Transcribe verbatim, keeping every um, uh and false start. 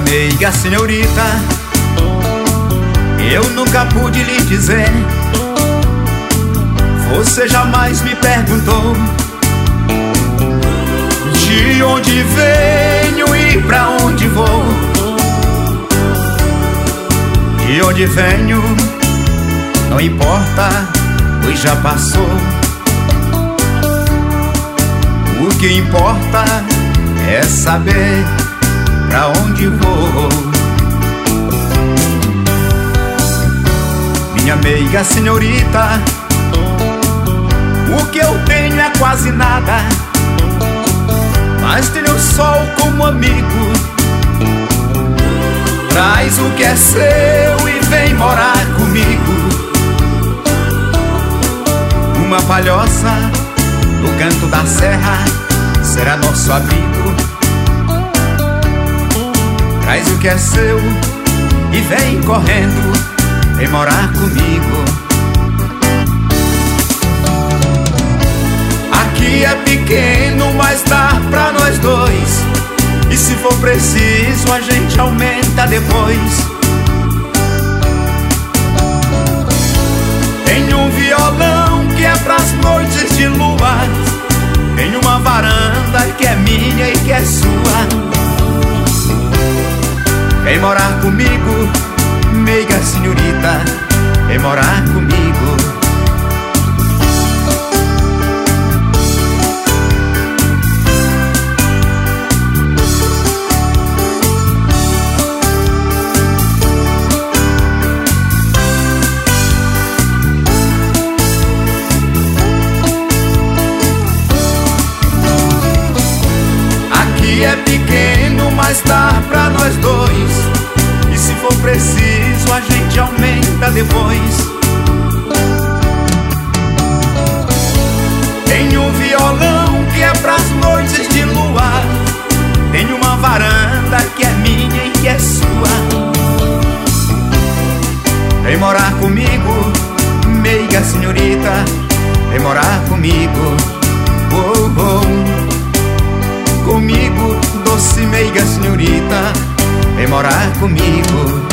meiga senhorita, eu nunca pude lhe dizer. Você jamais me perguntou de onde venho e pra onde vou. De onde venho não importa, pois já passou. O que importa é saber pra onde vou. Minha meiga senhorita, o que eu tenho é quase nada, mas tenho o sol como amigo. Traz o que é seu e vem morar comigo. Uma palhoça no canto da serra será nosso abrigo. Traz o que é seu e vem correndo, vem morar comigo. Aqui é pequeno, mas dá pra nós dois, e se for preciso a gente aumenta depois. Tem um violão que é pras noites de lua, tem uma varanda que é minha e que é sua. Vem morar comigo, meiga senhorita, vem morar comigo. É pequeno, mas dá pra nós dois, e se for preciso a gente aumenta depois. Tem um violão que é pras noites de lua, tem uma varanda que é minha e que é sua. Vem morar comigo, meiga senhorita, vem morar comigo. Oh, oh. Comigo, doce meiga senhorita, vem morar comigo.